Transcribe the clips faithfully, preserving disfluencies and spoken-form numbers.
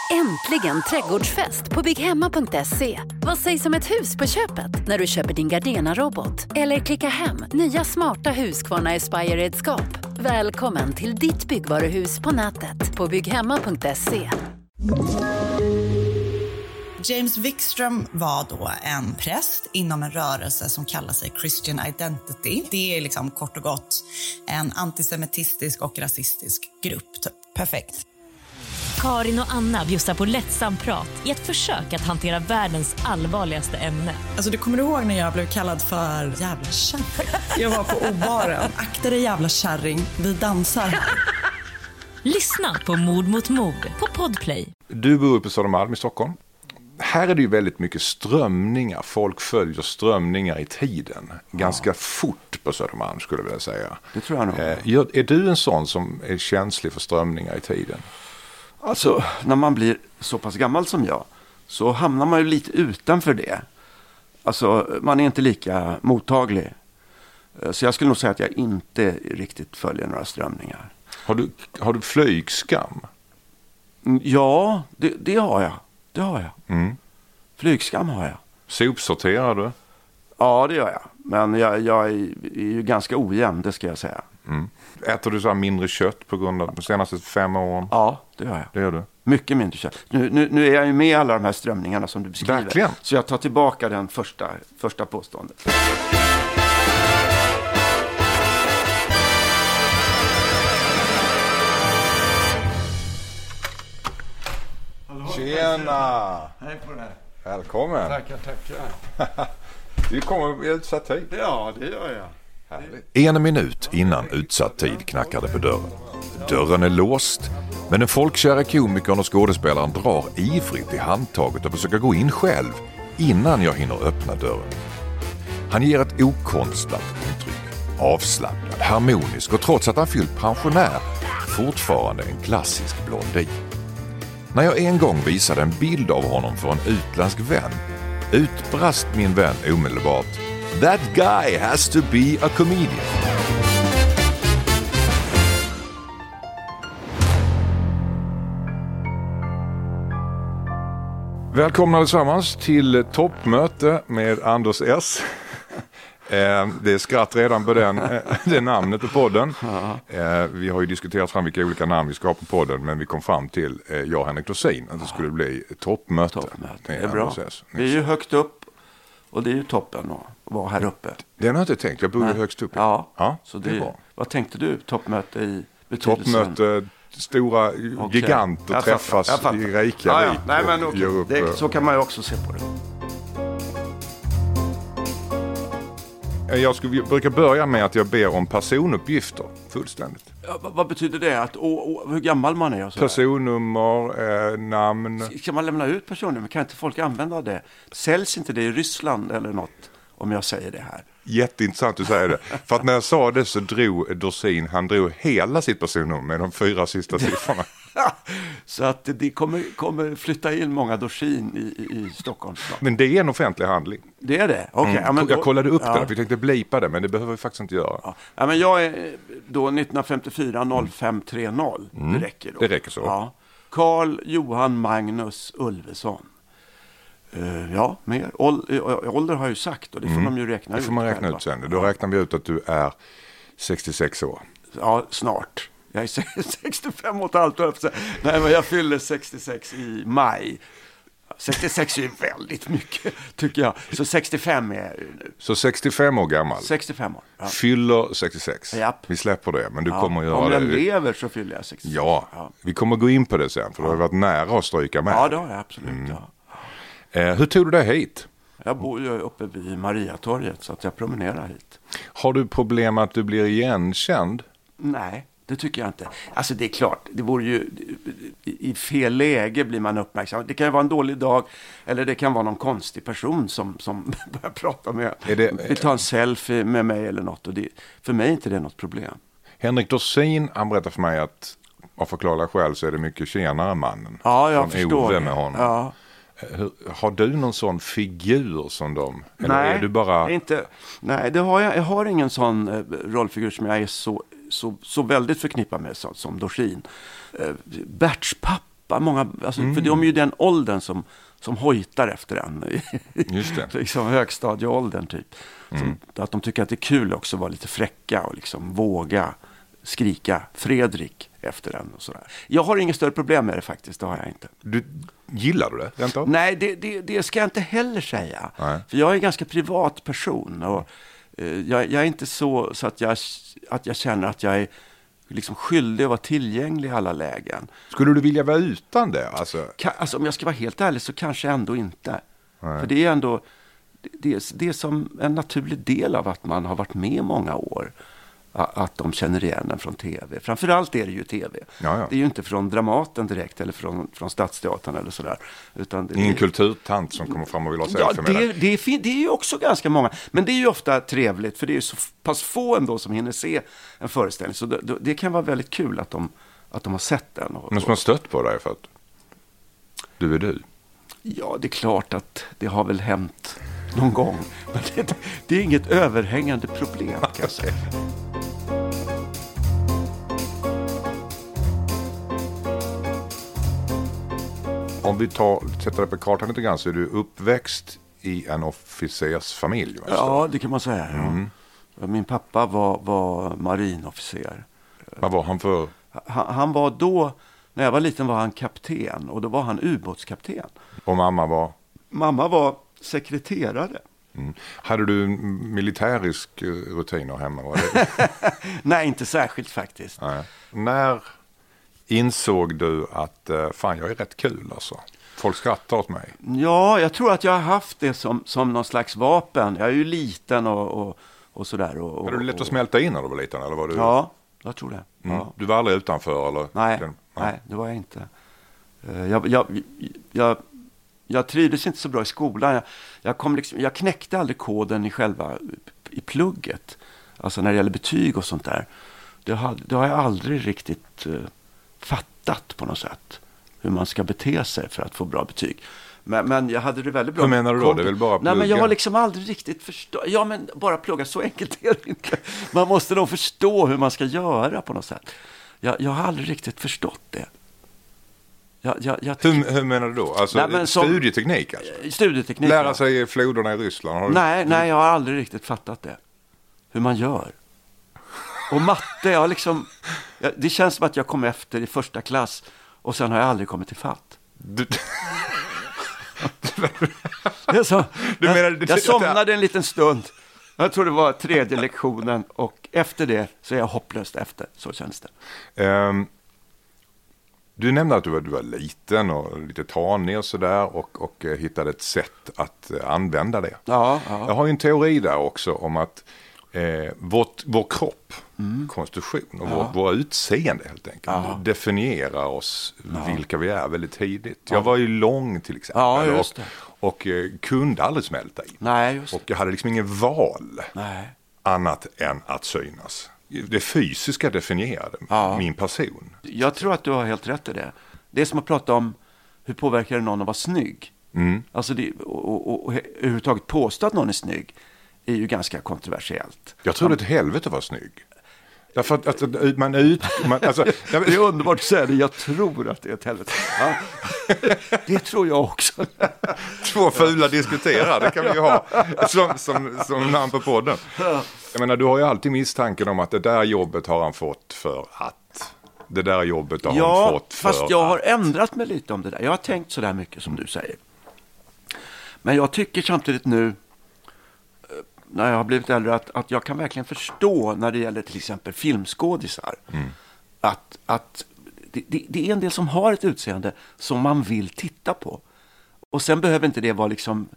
Äntligen trädgårdsfest på bygghemma punkt se. Vad sägs om ett hus på köpet när du köper din Gardena-robot? Eller klicka hem nya smarta Husqvarna Aspire-redskap. Välkommen till ditt byggvaruhus på nätet på bygghemma punkt se. James Wikström var då en präst inom en rörelse som kallar sig Christian Identity. Det är liksom kort och gott en antisemitistisk och rasistisk grupp. Typ. Perfekt. Karin och Anna bjussar på lättsam prat i ett försök att hantera världens allvarligaste ämne. Alltså, du kommer ihåg när jag blev kallad för jävla kärring? Jag var på O-baren. Akta dig jävla kärring, vi dansar. Lyssna på Mord mot mord på Podplay. Du bor på Södermalm i Stockholm. Här är det ju väldigt mycket strömningar. Folk följer strömningar i tiden. Ganska ja. fort på Södermalm skulle jag vilja säga. Det tror jag nog. Eh, är du en sån som är känslig för strömningar i tiden? Alltså, när man blir så pass gammal som jag så hamnar man ju lite utanför det. Alltså, man är inte lika mottaglig. Så jag skulle nog säga att jag inte riktigt följer några strömningar. Har du, har du flygskam? Ja, det, det har jag. Det har jag. Mm. Flygskam har jag. Sopsorterar du? Ja, det gör jag. Men jag, jag är, är ju ganska ojämn, det ska jag säga. Mm. Äter du så här mindre kött på grund av de senaste fem åren? Ja, det gör jag. Det gör du? Mycket mindre kött. Nu, nu, nu är jag ju med i alla de här strömningarna som du beskriver. Verkligen? Så jag tar tillbaka den första, första påståendet. Tjena! Hej på dig. Välkommen. Tackar, tackar. Du kommer i utsatt tid. Ja, det gör jag. Härligt. En minut innan utsatt tid knackar det på dörren. Dörren är låst, men den folkkära komikern och skådespelaren drar ivrigt i handtaget och försöker gå in själv innan jag hinner öppna dörren. Han ger ett okonstlat intryck. Avslappnad, harmonisk och trots att han fyllt pensionär fortfarande en klassisk blondin. När jag en gång visade en bild av honom för en utländsk vän utbrast min vän omedelbart: "That guy has to be a comedian." Välkomna allesammans till toppmöte med Anders S. Det är skratt redan på den, det namnet på podden. Vi har ju diskuterat fram vilka olika namn vi ska ha på podden, men vi kom fram till, jag och Henrik Dorsin, att det skulle bli toppmöte. toppmöte. Det är bra. Vi är ju högt upp och det är ju toppen att vara här uppe. Det har jag inte tänkt, jag bor ju högst upp. Ja, ja, så det, det är bra. Vad tänkte du, toppmöte i betydelsen? Toppmöte, stora okay. giganter jag träffas fattar, fattar. i Reykjavik. Ja, ja. Nej, men okay. upp, det, så kan man ju också se på det. Jag skulle, brukar börja med att jag ber om personuppgifter fullständigt. Ja, vad, vad betyder det? Att, och, och, hur gammal man är? Och så personnummer, eh, namn. Ska man lämna ut personnummer? Kan inte folk använda det? Säljs inte det i Ryssland eller något, om jag säger det här? Jätteintressant att du säger det. För att när jag sa det så drog Dorsin, han drog hela sitt personnummer med de fyra sista siffrorna. Så att det kommer, kommer flytta in många Dorsin i, i Stockholm. Men det är en offentlig handling. Det är det? Okay. Mm. Ja, men då, jag kollade upp ja. det, för jag tänkte blipa det, men det behöver vi faktiskt inte göra. Ja. Ja, men jag är då nittonhundrafemtiofyra noll fem trettio. Mm. Det räcker då. Det räcker så. Ja. Carl Johan Magnus Ulveson. Uh, ja, mer. Ålder har jag ju sagt och det får mm. de ju räkna ut. Det får man räkna ut sen. Då ja. räknar vi ut att du är sextiosex år. Ja, snart. Jag är sextiofem och ett halvt år. Nej, men jag fyller sextiosex i maj. sextiosex är ju väldigt mycket, tycker jag. Så sextiofem är jag nu. Så sextiofem år gammal. sextiofem år. Ja. Fyller sextiosex. Japp. Vi släpper det, men du ja. kommer göra Om jag det. lever så fyller jag sextiosex. Ja, ja. Vi kommer gå in på det sen, för ja. du har varit nära att stryka med. Ja, det har jag absolut. Mm. Ja. Eh, hur tog du dig hit? Jag bor ju uppe vid Mariatorget, så att jag promenerar hit. Har du problem att du blir igenkänd? Nej, det tycker jag inte. Alltså det är klart, det vore ju i fel läge blir man uppmärksam. Det kan ju vara en dålig dag, eller det kan vara någon konstig person som, som börjar prata med. Är det, vi tar en selfie med mig eller något, och det, för mig är inte det något problem. Henrik Dorsin, han berättar för mig att, och förklarar själv, så är det mycket tjenare mannen. Ja, jag förstår. Med honom. Ja. Har du någon sån figur som dem? Eller nej, är du bara... inte, nej, det har jag, jag har ingen sån eh, rollfigur som jag är så, så, så väldigt förknippad med så, som Dorsin. Eh, Berts pappa pappa. Många, alltså, mm. För de är ju den åldern som, som hojtar efter en. Just det. Liksom högstadieåldern typ. Mm. Som, att de tycker att det är kul också att vara lite fräcka och liksom våga skrika Fredrik efter en och sådär. Jag har inget större problem med det faktiskt, det har jag inte. Du, gillar du det? Rent av? Nej, det, det, det ska jag inte heller säga. Nej. För jag är en ganska privat person och eh, jag, jag är inte så, så att, jag, att jag känner att jag är liksom skyldig att vara tillgänglig i alla lägen. Skulle du vilja vara utan det? Alltså, Ka, alltså om jag ska vara helt ärlig så kanske ändå inte. Nej. För det är ändå det, det, är, det är som en naturlig del av att man har varit med många år. Att de känner igen den från tv. Framförallt är det ju tv. Ja, ja. Det är ju inte från Dramaten direkt eller från, från Stadsteatern eller sådär. Utan det, ingen det, kulturtant som kommer fram och vill ha ja, selfie med det, det. det, är, det är ju också ganska många. Men det är ju ofta trevligt för det är så pass få ändå som hinner se en föreställning. Så det, det kan vara väldigt kul att de, att de har sett den. Och, Någon som har stött på dig för att du är du? Ja, det är klart att det har väl hänt någon gång. Men det, det är inget överhängande problem kan jag säga. Om vi tar, sätter det på kartan lite grann så är du uppväxt i en officersfamilj. Ja, det kan man säga. Mm. Ja. Min pappa var, var marinofficer. Vad var han för? Han, han var då, när jag var liten var han kapten och då var han ubåtskapten. Och mamma var? Mamma var sekreterare. Mm. Hade du militärisk rutiner hemma? Var det? Nej, inte särskilt faktiskt. Nej. När insåg du att fan, jag är rätt kul alltså? Folk skrattar åt mig. Ja, jag tror att jag har haft det som, som någon slags vapen. Jag är ju liten och, och, och sådär. Och, var du lätt och, att smälta in när du var liten? Eller var du... Ja, jag tror det. Mm. Ja. Du var aldrig utanför? Eller? Nej, Den... nej, det var jag inte. Jag, jag, jag, jag trivdes inte så bra i skolan. Jag, jag, kom liksom, jag knäckte aldrig koden i själva i plugget. Alltså när det gäller betyg och sånt där. Det har, det har jag aldrig riktigt uh, fattat på något sätt. Hur man ska bete sig för att få bra betyg. Men, men jag hade det väldigt bra. Hur menar du då? Det är väl bara plugga? Nej, men jag har liksom aldrig riktigt förstått. Ja, men bara plugga, så enkelt är det inte. Man måste nog förstå hur man ska göra på något sätt. Jag, jag har aldrig riktigt förstått det. Jag, jag, jag hur, hur menar du då? Alltså nej, som, studieteknik alltså? Studieteknik. Lära sig floderna i Ryssland? Har nej, du... nej, jag har aldrig riktigt fattat det. Hur man gör. Och matte, jag liksom, jag, det känns som att jag kom efter i första klass och sen har jag aldrig kommit till fatt. Du... jag, så, du jag, menar, jag somnade en liten stund. Jag tror det var tredje lektionen och efter det så är jag hopplöst efter. Så känns det. Um, du nämnde att du var, du var liten och lite tanig och sådär och, och uh, hittade ett sätt att uh, använda det. Ja, ja. Jag har ju en teori där också om att Eh, vårt, vår kropp, mm. konstitution och ja. vår, våra utseende helt enkelt ja. definierar oss ja. vilka vi är väldigt tidigt. Ja. Jag var ju lång till exempel ja, just det. och, och eh, kunde aldrig smälta in. Nej, just det. Och jag hade liksom ingen val Nej. annat än att synas. Det fysiska definierade ja. min person. Jag tror att du har helt rätt i det. Det är som att prata om hur påverkar det någon att vara snygg. Mm. Alltså det, och, och, och, och överhuvudtaget påstå att någon är snygg är ju ganska kontroversiellt. Jag tror det är ett helvete att vara snygg. Därför att, att man ut... Man, alltså, det är underbart att säga det. Jag tror att det är ett helvete. Ja. Det tror jag också. Två fula diskuterar, det kan vi ju ha som, som, som namn på podden. Jag menar, du har ju alltid misstanken om att det där jobbet har han fått för att... Det där jobbet har ja, han fått för fast jag har att... ändrat mig lite om det där. Jag har tänkt så där mycket som du säger. Men jag tycker samtidigt nu när jag har blivit äldre att, att jag kan verkligen förstå när det gäller till exempel filmskådisar mm. att, att det, det, det är en del som har ett utseende som man vill titta på. Och sen behöver inte det vara liksom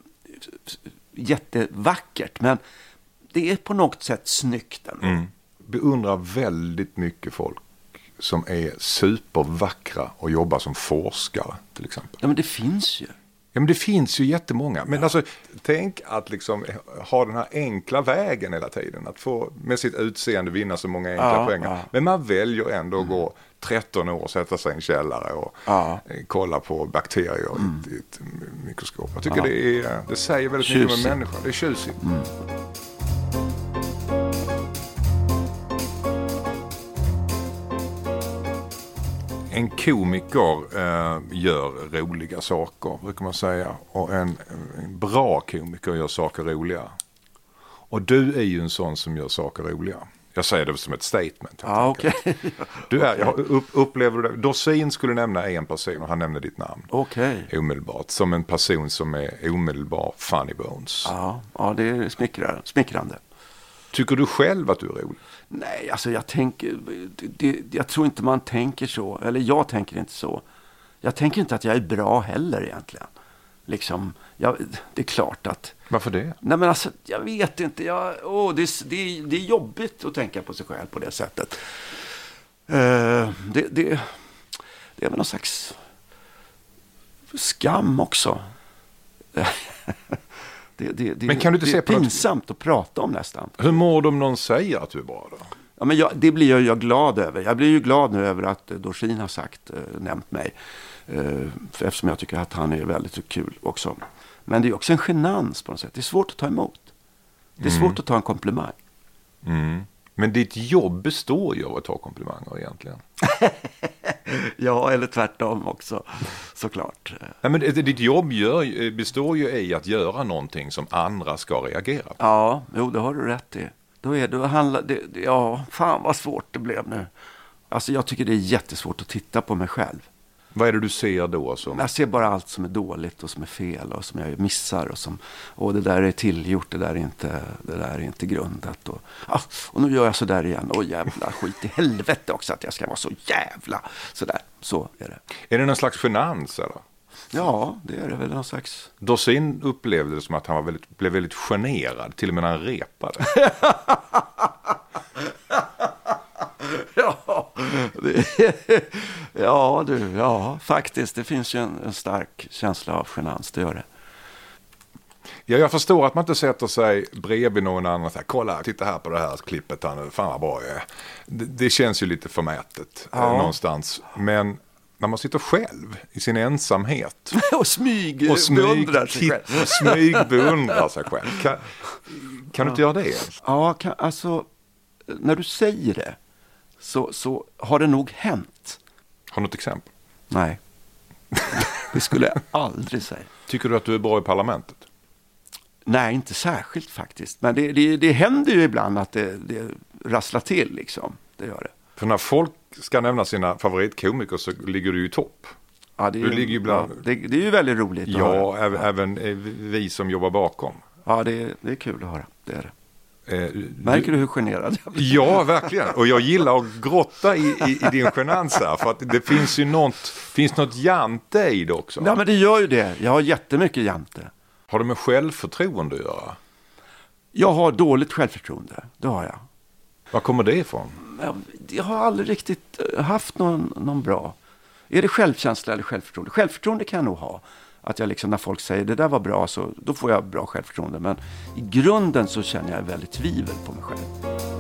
jättevackert, men det är på något sätt snyggt ändå. Mm. Beundrar väldigt mycket folk som är supervackra och jobbar som forskare till exempel. Ja, men det finns ju. Ja, men det finns ju jättemånga. Men ja. alltså, tänk att liksom ha den här enkla vägen hela tiden. Att få med sitt utseende vinna så många enkla ja, poäng. Ja. Men man väljer ändå att gå tretton år och sätta sig i en källare och ja. kolla på bakterier mm. i ett mikroskop. Jag tycker ja. det, är, det säger väldigt tjusigt. mycket med människan. Det är tjusigt. Mm. En komiker eh, gör roliga saker, brukar man säga. Och en, en bra komiker gör saker roliga. Och du är ju en sån som gör saker roliga. Jag säger det som ett statement. Ja, okej. Okay. Du är, jag upp, upplever du det? Dorsin skulle nämna en person och han nämnde ditt namn. Okej. Okay. Omedelbart. Som en person som är omedelbar funny bones. Ja, ja det är smickrande. smickrande. Tycker du själv att du är rolig? Nej, alltså jag tänker, det, jag tror inte man tänker så. Eller jag tänker inte så. Jag tänker inte att jag är bra heller egentligen. Liksom, jag, det är klart att... Varför det? Nej men alltså, jag vet inte. Jag, åh, det, det, det är jobbigt att tänka på sig själv på det sättet. Uh, det, det, det är väl någon slags skam också. Det, det, det, men kan du inte det se är på pinsamt något... att prata om nästan. Hur mår du om någon säger att du är bra då? Ja, men jag, det blir jag, jag glad över. Jag blir ju glad nu över att Dorsin har sagt, eh, nämnt mig. Eh, för eftersom jag tycker att han är väldigt kul också. Men det är också en genans på något sätt. Det är svårt att ta emot. Det är mm. svårt att ta en komplimang. Mm. Men ditt jobb består ju av att ta komplimanger egentligen. Ja, eller tvärtom också, såklart. Nej, men ditt jobb gör, består ju i att göra någonting som andra ska reagera på. Ja, jo, det har du rätt i. Då är det, handla, det, ja, fan vad svårt det blev nu. Alltså jag tycker det är jättesvårt att titta på mig själv. Vad är det du ser då? Som... Jag ser bara allt som är dåligt och som är fel och som jag missar. Och, som, och det där är tillgjort, det där är inte, det där är inte grundat. Och, ah, och nu gör jag så där igen. Åh jävla skit i helvete också att jag ska vara så jävla sådär. Så är det. Är det någon slags genans eller? Ja, det är det väl någon slags... Dorsin upplevde det som att han var väldigt, blev väldigt generad, till och med när han repade. Ja, det, ja, du, ja, faktiskt. Det finns ju en, en stark känsla av genans, det gör det. Ja, jag förstår att man inte sätter sig bredvid någon annan och säger, kolla, titta här på det här klippet, han, fan vad bra jag är. Det, det känns ju lite förmätet ja. eh, någonstans, men när man sitter själv i sin ensamhet och smyg, och smyg beundrar sig själv. Och smyg beundrar sig själv. Kan, kan du inte göra det? Ja, kan, alltså när du säger det så, så har det nog hänt. Har du något exempel? Nej. Det skulle jag aldrig säga. Tycker du att du är bra i parlamentet? Nej, inte särskilt faktiskt. Men det, det, det händer ju ibland att det, det rasslar till liksom. Det gör det. För när folk ska nämna sina favoritkomiker så ligger du ju i topp. Ja, det är, du ligger ju bland... ja, det, det är ju väldigt roligt. Ja, även, ja, även vi som jobbar bakom. Ja, det, det är kul att höra. Det är det. Eh, Märker du, du hur generad jag blir? Ja, verkligen. Och jag gillar att grotta i, i, i din genans här. För att det finns ju något, finns något jante i det också. Ja, men det gör ju det. Jag har jättemycket jante. Har det med självförtroende att göra? Jag har dåligt självförtroende. Det har jag. Var kommer det ifrån? Jag, jag har aldrig riktigt haft någon, någon bra. Är det självkänsla eller självförtroende? Självförtroende kan jag nog ha. Att jag liksom när folk säger det där var bra så då får jag bra självförtroende. Men i grunden så känner jag väldigt tvivel på mig själv.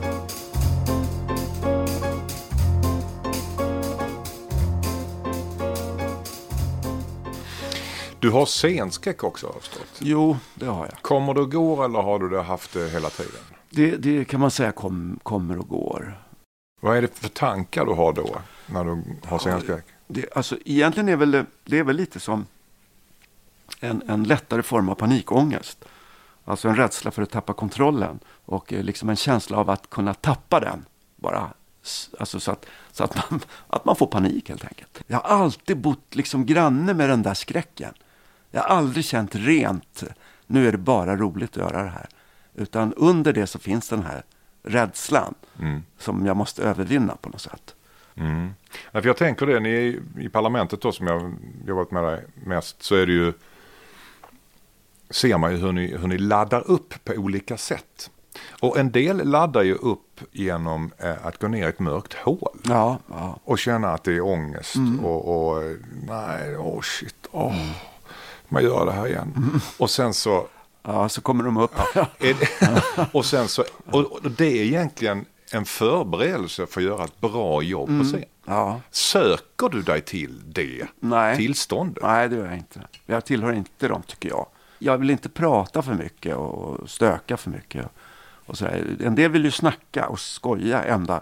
Du har scenskräck också, har jag förstått. Jo, det har jag. Kommer det och går eller har du det haft det hela tiden? Det, det kan man säga kom, kommer och går. Vad är det för tankar du har då när du har scenskräck? Ja, det, alltså, egentligen är väl, det är väl lite som en, en lättare form av panikångest. Alltså en rädsla för att tappa kontrollen och liksom en känsla av att kunna tappa den bara. Alltså så att, så att, man, att man får panik helt enkelt. Jag har alltid bott liksom granne med den där skräcken. Jag har aldrig känt rent, nu är det bara roligt att göra det här. Utan under det så finns den här rädslan mm. som jag måste övervinna på något sätt. Mm. Ja, för jag tänker det, ni är i parlamentet då som jag har jobbat med dig mest, så är det ju, ser man ju hur ni, hur ni laddar upp på olika sätt. Och en del laddar ju upp genom eh, att gå ner i ett mörkt hål. Ja, ja. Och känna att det är ångest. Mm. Och, och nej, åh oh shit, åh. Oh, man gör det här igen. Mm. Och sen så... Ja, så kommer de upp. Ja, och sen så... Och, och det är egentligen en förberedelse för att göra ett bra jobb mm. på scen. Ja. Söker du dig till det nej. tillståndet? Nej, det gör jag inte. Jag tillhör inte dem, tycker jag. Jag vill inte prata för mycket och stöka för mycket. Och så där. En del vill ju snacka och skoja ända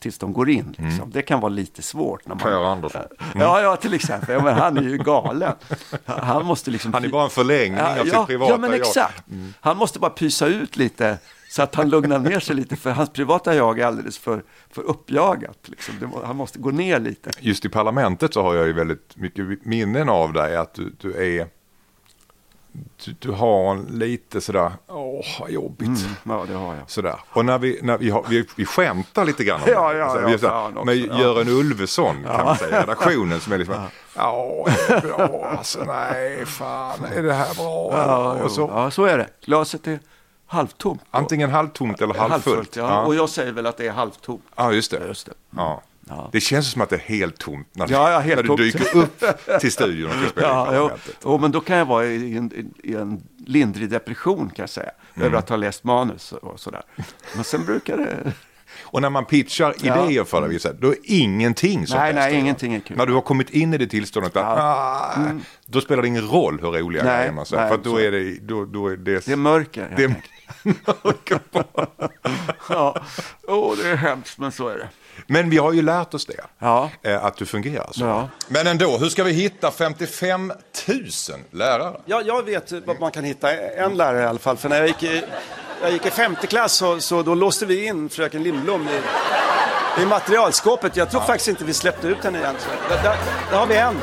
tills de går in. Liksom. Mm. Det kan vara lite svårt. När man, Per Andersson. Mm. Ja, ja, till exempel. Ja, men han är ju galen. Han, måste liksom, han är bara en förlängning ja, av sitt ja, privata ja, men exakt. Mm. Han måste bara pysa ut lite så att han lugnar ner sig lite. För hans privata jag är alldeles för, för uppjagat. Liksom. Det, han måste gå ner lite. Just i parlamentet så har jag ju väldigt mycket minnen av dig. Att du, du är... Du, du har en lite sådär, åh, vad jobbigt. Mm, ja, det har jag. Sådär. Och när vi, när vi, har, vi, vi skämtar lite grann om ja, ja, det. Vi ja, ja, med ja. Göran Ulveson kan ja. man säga, redaktionen som är liksom, ja, är det bra, alltså nej, fan, är det här bra? Ja, och så. ja, så är det. Glaset är halvtomt. Antingen halvtomt eller halvfullt. halvfullt ja. Ja. Och jag säger väl att det är halvtomt. Ja, just det. Ja, just det. Ja. Ja. Det känns som att det är helt tomt när, ja, ja, helt när du tomt. dyker upp till studion och ska spela ja, i parlamentet. Jo, men då kan jag vara i en, i en lindrig depression kan jag säga. Mm. Över att ha läst manus och sådär. Men sen brukar det... Och när man pitchar idéer ja. för dig, då är ingenting som Nej, nej, ingenting är kul. När du har kommit in i det tillståndet, ja. ah, mm. då spelar det ingen roll hur roliga nej, grejer man säger. För då är det... Då, då är det, det är mörker. Det är mörker. ja, oh, det är hemskt, men så är det. Men vi har ju lärt oss det, ja. att du fungerar så. Ja. Men ändå, hur ska vi hitta femtiofem tusen lärare? Ja, jag vet vad man kan hitta en lärare i alla fall. För när jag gick i, jag gick i femte klass så, så då låste vi in fröken Lindblom i, i materialskåpet. Jag tror ja. faktiskt inte vi släppte ut henne igen. Så där, där, där har vi en.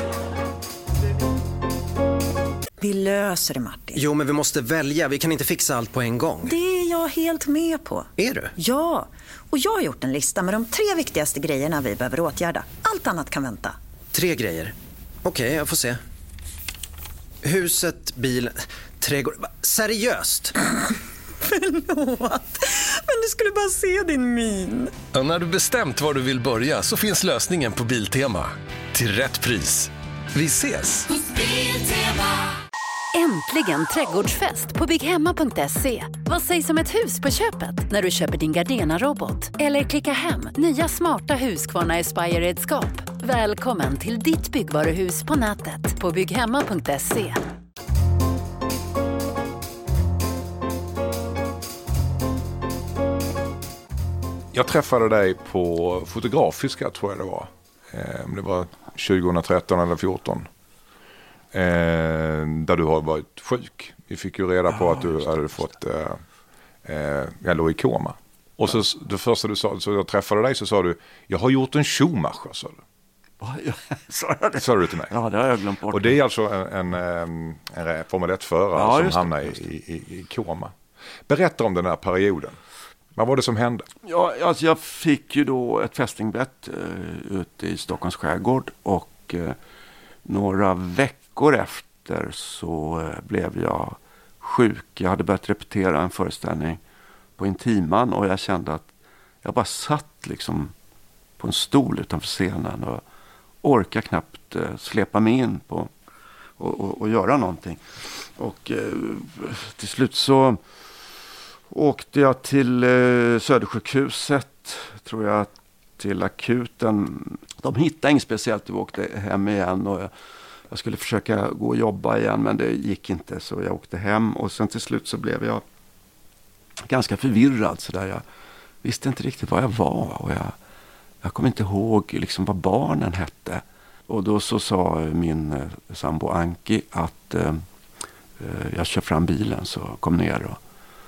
Vi löser det, Martin. Jo, men vi måste välja. Vi kan inte fixa allt på en gång. Det är jag helt med på. Är du? Ja, och jag har gjort en lista med de tre viktigaste grejerna vi behöver åtgärda. Allt annat kan vänta. Tre grejer? Okej, okay, jag får se. Huset, bilen, trädgård... Seriöst? Förlåt, men du skulle bara se din min. Och när du bestämt var du vill börja så finns lösningen på Biltema. Till rätt pris. Vi ses! Äntligen trädgårdsfest på bygghemma punkt se. Vad sägs om ett hus på köpet när du köper din Gardena-robot? Eller klicka hem nya smarta Husqvarna Aspire-redskap. Välkommen till ditt byggvaruhus på nätet på bygghemma punkt se. Jag träffade dig på Fotografiska, tror jag det var. Det var tjugohundratretton eller fjorton. Eh, där du har varit sjuk. Vi fick ju reda på att du hade fått eh, eh, jag låg i koma. Och så det första du sa, så jag träffade dig så sa du, jag har gjort en Schumacher, sa du. Sa jag det? Sa du till mig. Ja, det har jag glömt bort. Och det är alltså en, en, en Formel ett-förare ja, som hamnar i, i, i koma. Berätta om den här perioden. Vad var det som hände? Ja, alltså jag fick ju då ett fästingbett eh, ute i Stockholms skärgård och eh, några veckor efter så eh, blev jag sjuk. Jag hade börjat repetera en föreställning på Intiman och jag kände att jag bara satt liksom på en stol utanför scenen och orkade knappt eh, släpa mig in på och, och, och göra någonting. Och eh, till slut så åkte jag till eh, Södersjukhuset, tror jag, till akuten. De hittade inget speciellt, jag åkte hem igen och jag, jag skulle försöka gå och jobba igen, men det gick inte, så jag åkte hem. Och sen till slut så blev jag ganska förvirrad så där. Jag visste inte riktigt vad jag var och jag, jag kom inte ihåg liksom vad barnen hette. Och då så sa min eh, sambo Anki att eh, jag kör fram bilen, så kom ner och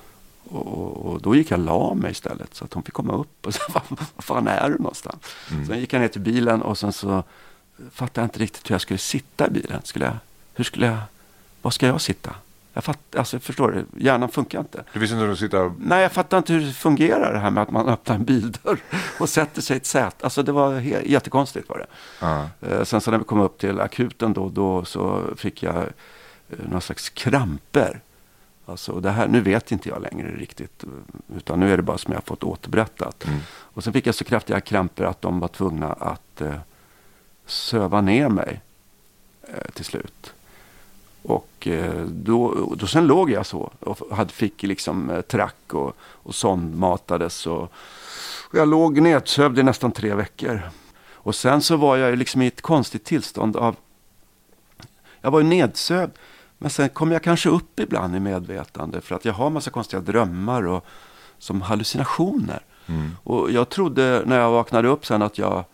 Och, och då gick jag la mig istället så att hon fick komma upp och så, vad, vad fan är du någonstans? Mm. Sen gick jag ner till bilen och sen så fattade jag inte riktigt hur jag skulle sitta i bilen. Skulle jag, hur skulle jag, var ska jag sitta? Jag fatt, alltså, förstår du, hjärnan funkar inte. Du visste inte hur du sitter? Nej, jag fattar inte hur det fungerar det här med att man öppnar en bildörr och sätter sig i ett sätt. Alltså det var he- jättekonstigt var det. Uh-huh. Sen så när vi kom upp till akuten då, då så fick jag eh, någon slags kramper. Alltså det här, nu vet inte jag längre riktigt, utan nu är det bara som jag har fått återberättat. Mm. Och sen fick jag så kraftiga kramper att de var tvungna att eh, söva ner mig eh, till slut. Och eh, då, då sen låg jag så och hade, fick liksom eh, track och, och sondmatades och, och jag låg nedsövd i nästan tre veckor. Och sen så var jag liksom i ett konstigt tillstånd av, jag var ju nedsövd. Men sen kom jag kanske upp ibland i medvetande för att jag har massa konstiga drömmar och som hallucinationer. Mm. Och jag trodde när jag vaknade upp sen att jag,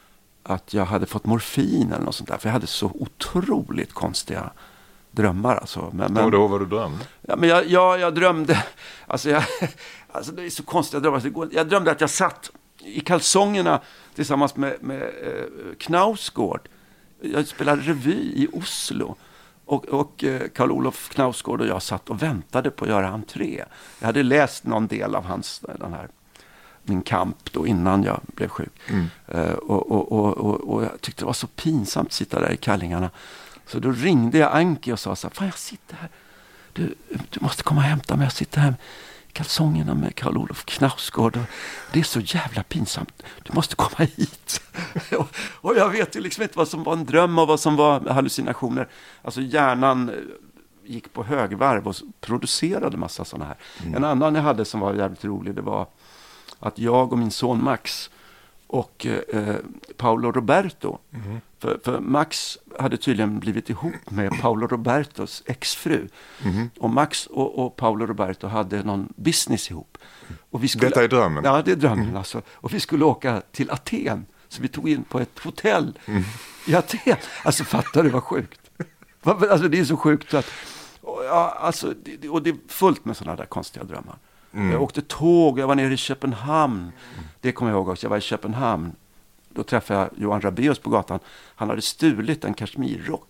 att jag hade fått morfin eller något sånt där. För jag hade så otroligt konstiga drömmar. Alltså. Men, men, och då var du drömde? Ja, men jag, jag, jag drömde... Alltså, jag, alltså det är så konstiga drömmar. Jag drömde att jag satt i kalsongerna tillsammans med, med eh, Knausgård. Jag spelade revy i Oslo. Och, och Karl Olof Knausgård och jag satt och väntade på att göra entré. Jag hade läst någon del av hans, den här, min kamp då innan jag blev sjuk. Mm. Uh, och, och, och, och, och jag tyckte det var så pinsamt att sitta där i kallingarna. Så då ringde jag Anki och sa så här, fan jag sitter här. Du, du måste komma och hämta mig. Jag sitter här i kalsongerna med Karl Olof Knausgård. Och det är så jävla pinsamt. Du måste komma hit. och, och jag vet ju liksom inte vad som var en dröm och vad som var hallucinationer. Alltså hjärnan gick på högvarv och producerade massa sådana här. Mm. En annan jag hade som var jävligt rolig, det var att jag och min son Max och eh, Paolo Roberto, mm. för, för Max hade tydligen blivit ihop med Paolo Robertos exfru. Mm. Och Max och, och Paolo Roberto hade någon business ihop. Och vi skulle, Detta är drömmen? Ja, det är drömmen. Mm. Alltså. Och vi skulle åka till Aten. Så vi tog in på ett hotell mm. i Aten. Alltså fattar du vad sjukt? Alltså det är så sjukt att... Och, ja, alltså, det, och det är fullt med sådana där konstiga drömmar. Mm. Jag åkte tåg, jag var nere i Köpenhamn. Mm. Det kommer jag ihåg också, jag var i Köpenhamn. Då träffade jag Johan Rabaeus på gatan. Han hade stulit en kashmirrock.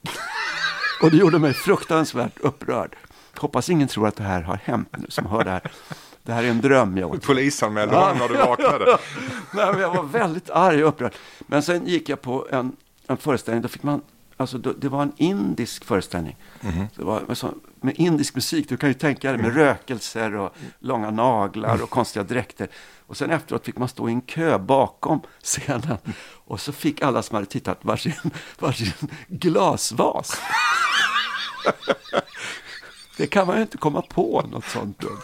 Och det gjorde mig fruktansvärt upprörd. Hoppas ingen tror att det här har hänt nu som hör det här. Det här är en dröm jag åt. Polisanmälde honom när du vaknade. Nej, men jag var väldigt arg och upprörd. Men sen gick jag på en, en föreställning. Då fick man, alltså, då, det var en indisk föreställning. Mm-hmm. Det var med, så, med indisk musik. Du kan ju tänka dig med mm. rökelser och långa naglar mm. och konstiga dräkter. Och sen efteråt fick man stå i en kö bakom scenen. Och så fick alla som hade tittat varsin, varsin glasvas. Det kan man ju inte komma på något sånt dumt.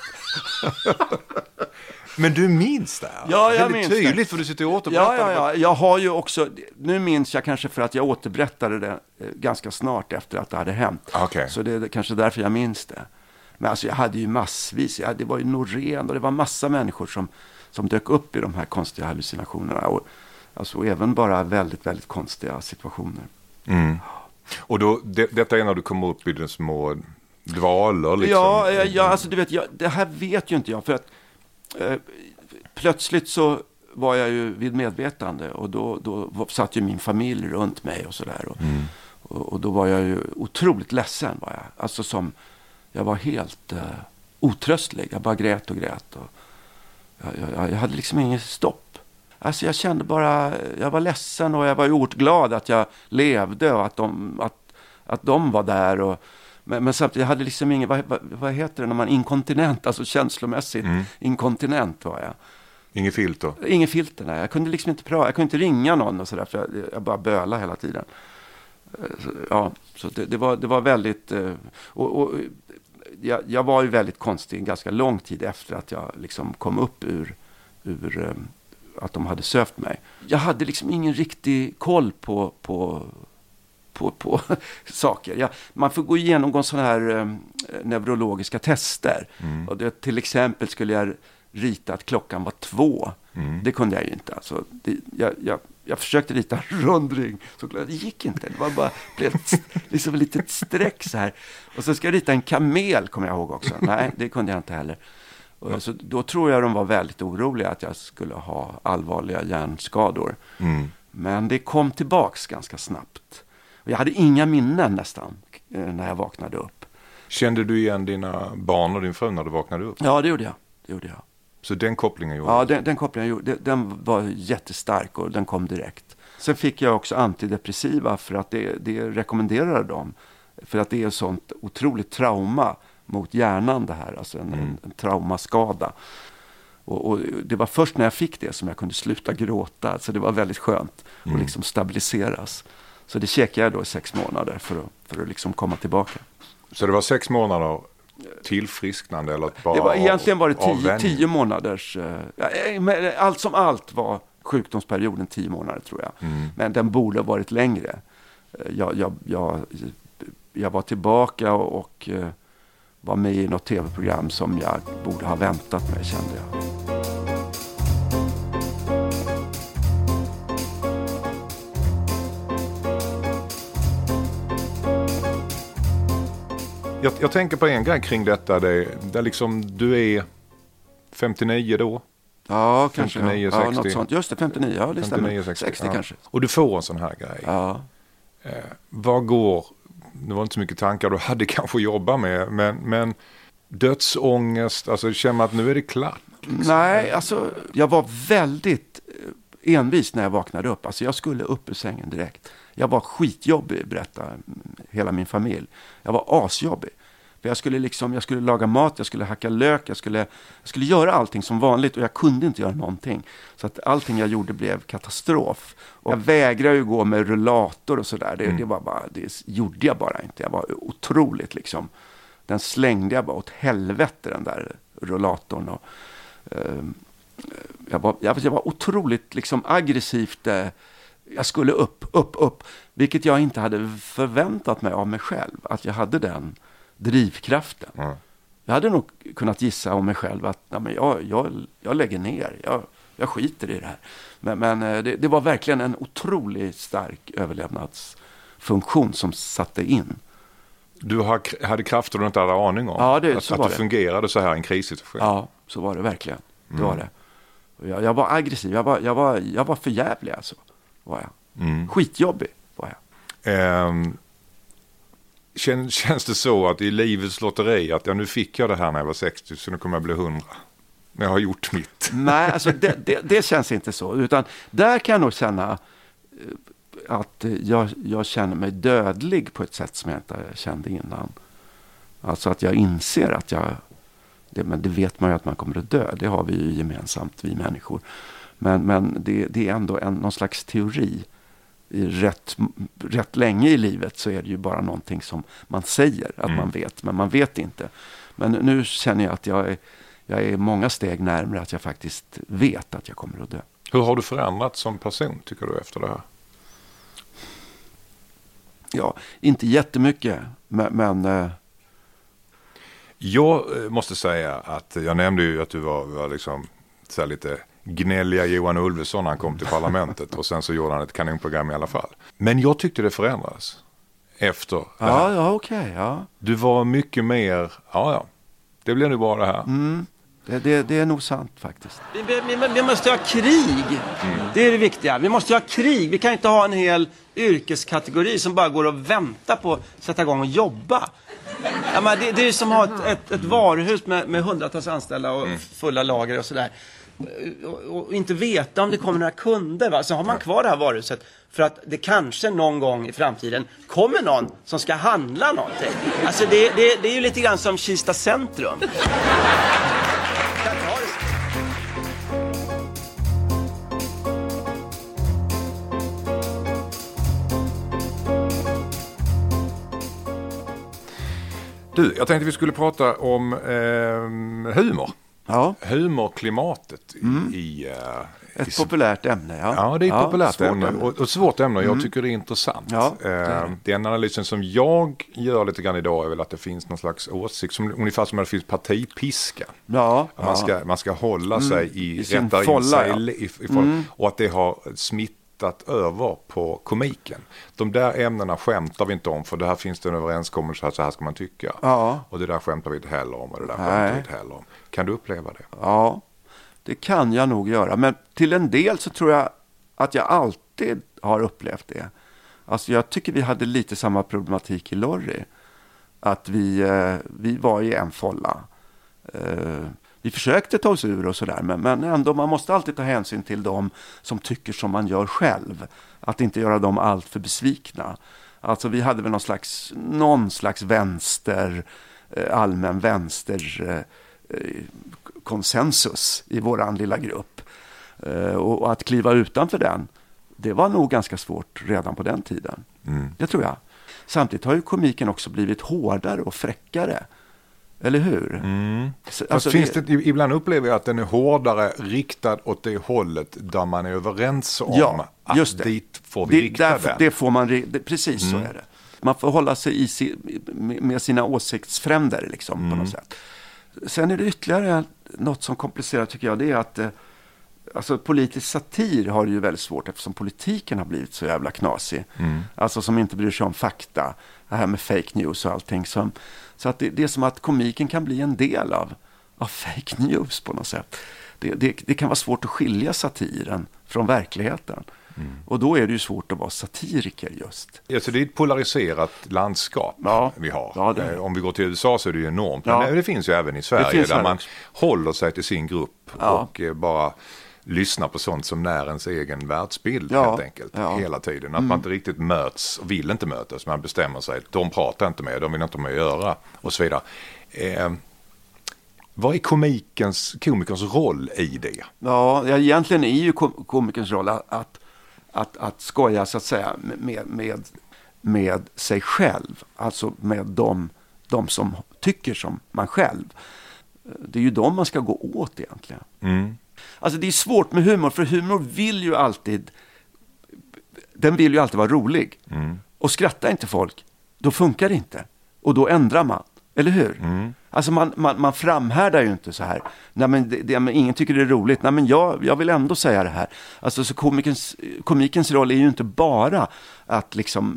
Men du minns det? Ja, jag minns minns tydligt det. För du sitter och återberättar. Ja, ja, ja. Jag har ju också, nu minns jag kanske för att jag återberättade det ganska snart efter att det hade hänt. Okay. Så det är kanske därför jag minns det. Men alltså jag hade ju massvis, jag hade, det var ju Norén och det var massa människor som, som dök upp i de här konstiga hallucinationerna. Och, alltså även bara väldigt, väldigt konstiga situationer. Mm. Och då, det, detta är när du kommer upp i de små dvaler liksom? Ja, ja alltså du vet, jag, det här vet ju inte jag för att eh, plötsligt så var jag ju vid medvetande och då, då satt ju min familj runt mig och sådär. Och, mm. och, och då var jag ju otroligt ledsen var jag. Alltså som, jag var helt eh, otröstlig. Jag bara grät och grät. Och jag, jag, jag hade liksom ingen stopp. Alltså jag kände bara, jag var ledsen och jag var ju glad att jag levde och att de, att, att de var där. Och, men, men samtidigt, jag hade liksom ingen, vad, vad, vad heter det när man inkontinent, alltså känslomässigt mm. inkontinent var jag. Ingen filter? Ingen filter, nej. Jag kunde liksom inte prata, jag kunde inte ringa någon och sådär för jag, jag bara böla hela tiden. Så, ja, så det, det, var, det var väldigt, och, och jag, jag var ju väldigt konstig en ganska lång tid efter att jag liksom kom upp ur, ur att de hade sövt mig. Jag hade liksom ingen riktig koll på, på, på, på saker. Jag, man får gå igenom sådana här um, neurologiska tester. Mm. Och det, till exempel skulle jag rita att klockan var två. Mm. Det kunde jag ju inte. Alltså, det, jag, jag, jag försökte rita en rundring. Så det gick inte. Det var bara blev ett, liksom ett litet streck så här. Och så ska jag rita en kamel, kommer jag ihåg också. Nej, det kunde jag inte heller. Och så, då tror jag de var väldigt oroliga att jag skulle ha allvarliga hjärnskador. Mm. Men det kom tillbaks ganska snabbt. Och jag hade inga minnen nästan när jag vaknade upp. Kände du igen dina barn och din fru när du vaknade upp? Ja, det gjorde jag. Det gjorde jag. Så den kopplingen gjorde Ja, den, den kopplingen gjorde, den var jättestark och den kom direkt. Sen fick jag också antidepressiva för att det, det rekommenderade de. För att det är sånt otroligt trauma mot hjärnan det här. Alltså en, mm. en, en traumaskada. Och, och det var först när jag fick det som jag kunde sluta gråta. Så det var väldigt skönt mm. att liksom stabiliseras. Så det käkade jag då i sex månader för att, för att liksom komma tillbaka. Så det var sex månader tillfrisknande? Eller bara det var, egentligen var det tio, avvänjning. tio månaders... Uh, allt som allt var sjukdomsperioden tio månader tror jag. Mm. Men den borde ha varit längre. Uh, jag, jag, jag, jag var tillbaka och... och uh, var med i något tv-program som jag borde ha väntat med, kände jag. Jag, jag tänker på en grej kring detta. Det, där liksom du är femtionio då. Ja, kanske. femtionio, ja, sextio. Något sånt. Just det, femtionio. Ja, det stämmer. femtionio, sextio, sextio ja. kanske. Och du får en sån här grej. Ja. Eh, vad går... Det var inte så mycket tankar du hade kanske att jobba med. Men, men dödsångest, alltså känner man att nu är det klart? Liksom. Nej, alltså jag var väldigt envis när jag vaknade upp. Alltså jag skulle upp ur sängen direkt. Jag var skitjobbig, berättar hela min familj. Jag var asjobbig. För jag skulle liksom, jag skulle laga mat, jag skulle hacka lök, jag skulle, jag skulle göra allting som vanligt och jag kunde inte göra någonting. Så att allting jag gjorde blev katastrof. Och jag vägrade ju gå med rullator och sådär. Det, mm. det var bara, det gjorde jag bara inte. Jag var otroligt liksom, den slängde jag bara åt helvete, den där rullatorn. Och, eh, jag, var, jag, jag var otroligt liksom aggressivt, eh, jag skulle upp, upp, upp. Vilket jag inte hade förväntat mig av mig själv. Att jag hade den drivkraften. Mm. Jag hade nog kunnat gissa om mig själv att nej, men jag, jag, jag lägger ner. Jag, jag skiter i det här. Men, men det, det var verkligen en otroligt stark överlevnadsfunktion som satte in. Du har, hade krafter du inte hade aning om? Ja, det, att så att var det det. fungerade så här i en krissituation? Ja, så var det verkligen. Det Mm. var det. Jag, jag var aggressiv. Jag var, jag var, jag var för jävlig alltså. Var jag. Mm. Skitjobbig var jag. Um, kän, känns det så att i livets lotteri att ja, nu fick jag det här när jag var sextio så nu kommer jag bli hundra? När jag har gjort mitt. Nej, alltså det, det, det känns inte så. Utan där kan jag nog känna att jag, jag känner mig dödlig på ett sätt som jag inte kände innan. Alltså att jag inser att jag... Det, men det vet man ju att man kommer att dö. Det har vi ju gemensamt, vi människor. Men, men det, det är ändå en, någon slags teori. I rätt, rätt länge i livet så är det ju bara någonting som man säger att mm. man vet. Men man vet inte. Men nu känner jag att jag är, jag är många steg närmare att jag faktiskt vet att jag kommer att dö. Hur har du förändrats som person tycker du efter det här? Ja, inte jättemycket. Men... men eh... Jag måste säga att jag nämnde ju att du var, var liksom så här lite gnälliga Johan Ulveson när han kom till parlamentet och sen så gjorde han ett kanonprogram i alla fall. Men jag tyckte det förändrades efter det ja, här. Ja, okej. Okay, ja. Du var mycket mer, ja ja, det blev nu bara det här. Mm. Det, det, det är nog sant faktiskt. Vi, vi, vi måste ha krig. Mm. Det är det viktiga. Vi måste ha krig. Vi kan inte ha en hel yrkeskategori som bara går och väntar på att sätta igång och jobba. Ja, men det, det är som att ha ett, ett, ett varuhus med, med hundratals anställda och fulla lager och sådär. Och, och inte veta om det kommer några kunder. Va? Så har man kvar det här varuhuset för att det kanske någon gång i framtiden kommer någon som ska handla någonting. Alltså det, det, det är ju lite grann som Kista centrum. Du, jag tänkte vi skulle prata om eh, humor. Ja. Humorklimatet Mm. i... Uh, Ett i, populärt ämne, ja. Ja, det är ett ja, populärt ämne. ämne. Och, och svårt ämne, och jag Mm. tycker det är intressant. Ja, det är är det. Den analysen som jag gör lite grann idag är väl att det finns någon slags åsikt, som, ungefär som att det finns partipiska. Ja, att man, ska, man ska hålla mm. sig i, I sin rätta folla, in sig ja. i, i, i mm. och att det har smittat över på komiken. De där ämnena skämtar vi inte om, för det här finns det en överenskommelse att så här ska man tycka. Ja. Och det där skämtar vi inte heller om, och det där skämtar vi inte heller om. Kan du uppleva det? Ja, det kan jag nog göra. Men till en del så tror jag att jag alltid har upplevt det. Alltså jag tycker vi hade lite samma problematik i Lorry. Att vi, eh, vi var i en folla. Eh, vi försökte ta oss ur och sådär. Men, men ändå, man måste alltid ta hänsyn till dem som tycker som man gör själv. Att inte göra dem allt för besvikna. Alltså vi hade väl någon slags, någon slags vänster, eh, allmän vänster... Eh, konsensus i våran lilla grupp. Uh, och, och att kliva utanför den, det var nog ganska svårt redan på den tiden. Mm. Det tror jag. Samtidigt har ju komiken också blivit hårdare och fräckare. Eller hur? Mm. Så, Fast alltså, finns det... det, ibland upplever jag att den är hårdare riktad åt det hållet där man är överens om ja, att just det. dit får vi det, rikta därför, den. Det får man, det, precis mm. så är det. Man får hålla sig i si, med sina åsiktsfränder liksom, mm. på något sätt. Sen är det ytterligare något som komplicerar tycker jag, det är att eh, alltså politisk satir har det ju väldigt svårt eftersom politiken har blivit så jävla knasig. Mm. Alltså som inte bryr sig om fakta. Det här med fake news och allting. Som, så att det, det är som att komiken kan bli en del av, av fake news på något sätt. Det, det, det kan vara svårt att skilja satiren från verkligheten. Mm. Och då är det ju svårt att vara satiriker just. Ja, så det är ett polariserat landskap ja. vi har. Ja, det... Om vi går till U S A så är det ju enormt. Ja. Men det finns ju även i Sverige där man också håller sig till sin grupp ja. och bara lyssnar på sånt som när ens egen världsbild ja. helt enkelt. Ja. Hela tiden. Att mm. man inte riktigt möts och vill inte mötas. Man bestämmer sig. De pratar inte med, de vill inte med att göra och så vidare. Eh, Vad är komikens, komikerns roll i det? Ja, egentligen är ju komikerns roll att, att, att, att skoja så att säga med, med, med sig själv. Alltså med de, de som tycker som man själv. Det är ju de man ska gå åt egentligen. Mm. Alltså det är svårt med humor, för humor vill ju alltid, den vill ju alltid vara rolig. Mm. Och skrattar inte folk, då funkar det inte. Och då ändrar man. Eller hur? Mm. Alltså man, man, man framhärdar ju inte så här. Nej, men det, det, men ingen tycker det är roligt. Nej, men jag, jag vill ändå säga det här. Alltså så komikens, komikens roll är ju inte bara att liksom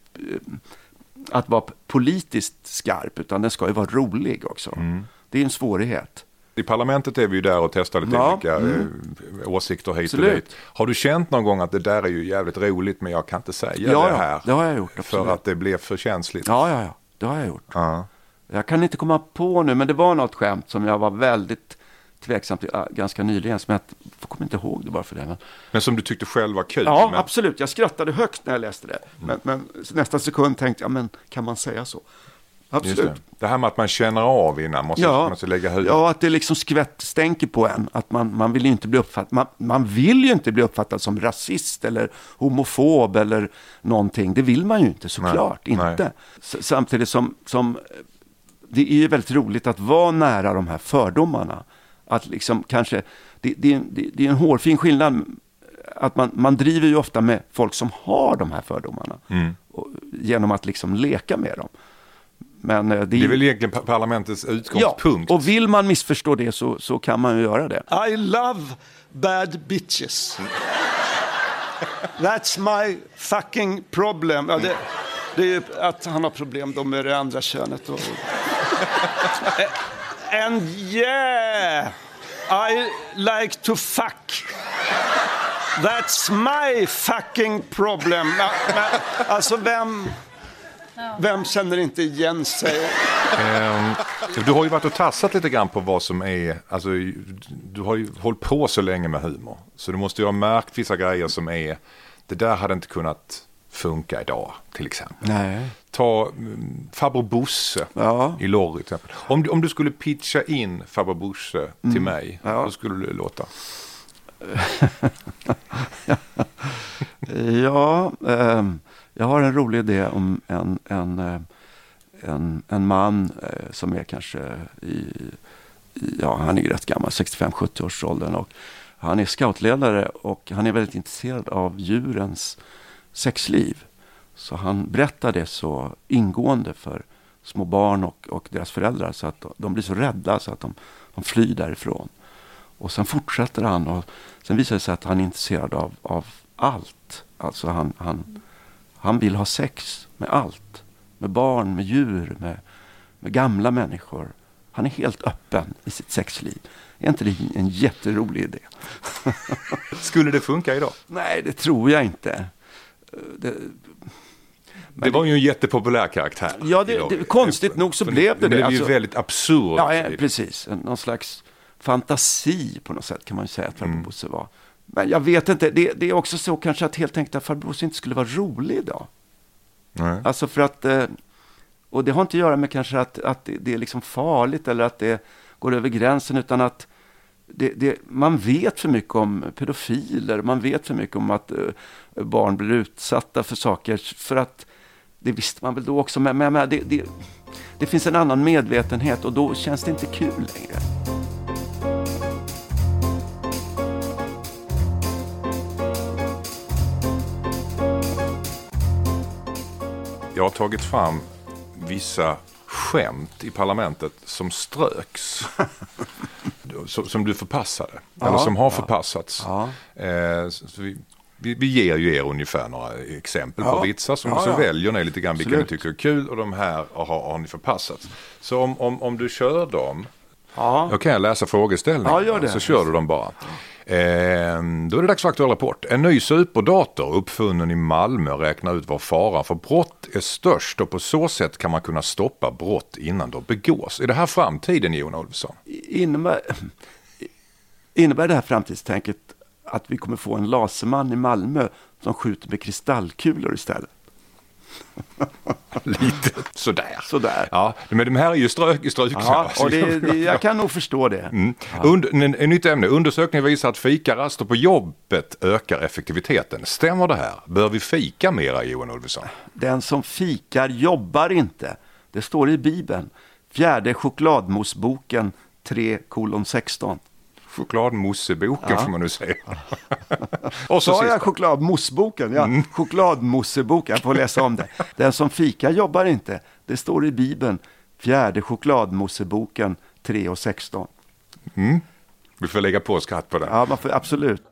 att vara politiskt skarp, utan den ska ju vara rolig också. Mm. Det är en svårighet. I parlamentet är vi ju där och testar lite ja. olika mm. åsikter hit absolut. och dit. Har du känt någon gång att det där är ju jävligt roligt, men jag kan inte säga ja, det här? Ja, det har jag gjort. Absolut. För att det blev för känsligt. Ja, ja, ja. Det har jag gjort. Ja. Jag kan inte komma på nu, men det var något skämt som jag var väldigt tveksam till äh, ganska nyligen, som jag, jag kommer inte ihåg det bara för det. Men, men som du tyckte själv var kul? Ja, men... absolut. Jag skrattade högt när jag läste det. Mm. Men, men nästa sekund tänkte jag, men kan man säga så? Absolut. Det. det här med att man känner av innan, måste ja, man lägga huvudet. Ja, att det liksom skvätt stänker på en. Att man, man vill ju inte bli uppfattad. Man, man vill ju inte bli uppfattad som rasist eller homofob eller någonting. Det vill man ju inte, såklart. Nej, inte. Nej. S- samtidigt som, som det är ju väldigt roligt att vara nära de här fördomarna. Att liksom kanske, det, det, det, det är en hårfin skillnad. Att man, man driver ju ofta med folk som har de här fördomarna. Mm. Och, genom att liksom leka med dem. Men det är, det är väl egentligen parlamentets utgångspunkt. Ja, och vill man missförstå det så, så kan man ju göra det. I love bad bitches. That's my fucking problem. Ja, det, det är ju att han har problem då med det andra könet. Och... And yeah, I like to fuck. That's my fucking problem. Men, alltså vem... Vem känner inte igen sig? Um, du har ju varit och tassat lite grann på vad som är, alltså du har ju hållit på så länge med humor. Så du måste ju ha märkt vissa grejer som är, det där hade inte kunnat funka idag till exempel. Nej. Ta um, Farbror Bosse ja. i Lorry till exempel. Om, om du skulle pitcha in Farbror Bosse mm. till mig, ja. då skulle det låta. ja, um... jag har en rolig idé om en, en, en, en man eh, som är kanske i, i, ja han är rätt gammal, sextiofem sjuttio års åldern, och han är scoutledare och han är väldigt intresserad av djurens sexliv. Så han berättar det så ingående för små barn och, och deras föräldrar så att de blir så rädda så att de, de flyr därifrån. Och sen fortsätter han och sen visar det sig att han är intresserad av, av allt. Alltså han... han Han vill ha sex med allt. Med barn, med djur, med, med gamla människor. Han är helt öppen i sitt sexliv. Är inte det en jätterolig idé? Skulle det funka idag? Nej, det tror jag inte. Det, det var ju en jättepopulär karaktär. Ja, det, det, konstigt nog så blev det det. Det blev alltså, ju väldigt absurd. Ja, precis. Någon slags fantasi på något sätt kan man ju säga att Farbror Bosse var. Men jag vet inte, det, det är också så kanske att helt enkelt att Farbror Bosse inte skulle vara rolig idag. Nej. Alltså för att, och det har inte att göra med kanske att, att det är liksom farligt eller att det går över gränsen, utan att det, det, man vet för mycket om pedofiler, man vet för mycket om att barn blir utsatta för saker, för att det visste man väl då också, men, men det, det, det finns en annan medvetenhet och då känns det inte kul längre. Jag har tagit fram vissa skämt i parlamentet som ströks. som du förpassade. Ja, eller som har ja. förpassats. Ja. Eh, så vi, vi, vi ger ju er ungefär några exempel Ja. på vitsar. Som Ja, så ja. väljer ni lite grann vilka ni Absolut. tycker är kul. Och de här har, har ni förpassats. Så om, om, om du kör dem. Ja. Då kan jag läsa frågeställningen. Ja, gör det. Så kör du dem bara. Eh, då är det dags för aktuell rapport. En ny superdator uppfunnen i Malmö räknar ut var faran för brott är störst och på så sätt kan man kunna stoppa brott innan de begås. Är det här framtiden, Jon Olofsson? Innebär, innebär det här framtidstänket att vi kommer få en laserman i Malmö som skjuter med kristallkulor istället? Lite sådär. Sådär. Ja, men de här är ju strök, strykna. Ja, och det, det, jag kan nog förstå det. Mm. Ja. Und, en, en nytt ämne. Undersökningen visar att fikaraster på jobbet ökar effektiviteten. Stämmer det här? Bör vi fika mera, Johan Olofsson? Den som fikar jobbar inte. Det står i Bibeln. Fjärde chokladmosboken tre kolon sexton. Chokladmosseboken Ja. får man nu säga. Och så Sa jag sista. chokladmossboken? Ja, mm. chokladmosseboken. Jag får läsa om det. Den som fikar jobbar inte. Det står i Bibeln. Fjärde chokladmosseboken tre och sexton. Mm. Vi får lägga på skratt på det. Ja, man får, absolut.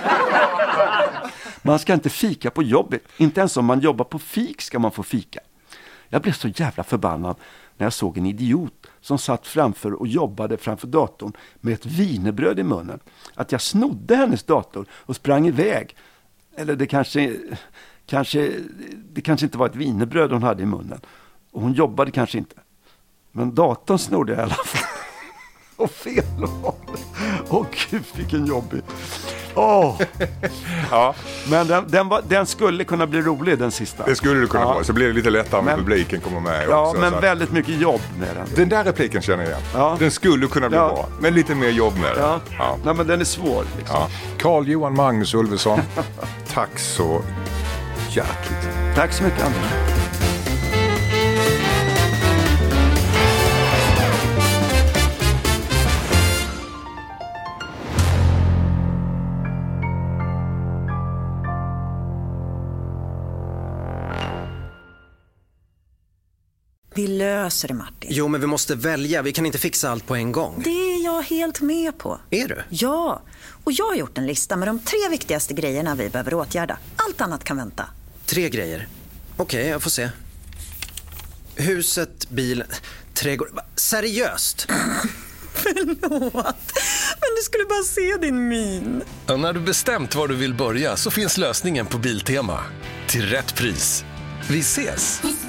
Man ska inte fika på jobbet. Inte ens om man jobbar på fik ska man få fika. Jag blev så jävla förbannad när jag såg en idiot som satt framför och jobbade framför datorn med ett wienerbröd i munnen. Att jag snodde hennes dator och sprang iväg. Eller det kanske, kanske, det kanske inte var ett wienerbröd hon hade i munnen. Och hon jobbade kanske inte. Men datorn snodde jag i alla fall. Och fel håll. Åh gud, vilken jobbig. Åh. Ja. Men den, den, var, den skulle kunna bli rolig, den sista. Det skulle det kunna Ja. vara. Så blir det lite lättare om Men- publiken kommer med Ja, också. men så att- väldigt mycket jobb med den. Den där repliken känner jag igen. Ja. Den skulle kunna bli Ja. bra. Men lite mer jobb med den. Ja. Ja. Nej, men den är svår. Liksom. Ja. Carl Johan Magnus Ulveson. Tack så hjärtligt. Tack så mycket, Anders. Vi löser det, Martin. Jo, men vi måste välja. Vi kan inte fixa allt på en gång. Det är jag helt med på. Är du? Ja, och jag har gjort en lista med de tre viktigaste grejerna vi behöver åtgärda. Allt annat kan vänta. Tre grejer. Okej, jag får se. Huset, bilen, trädgård. Va, seriöst? Förlåt, men du skulle bara se din min. Och när du bestämt var du vill börja så finns lösningen på Biltema. Till rätt pris. Vi ses!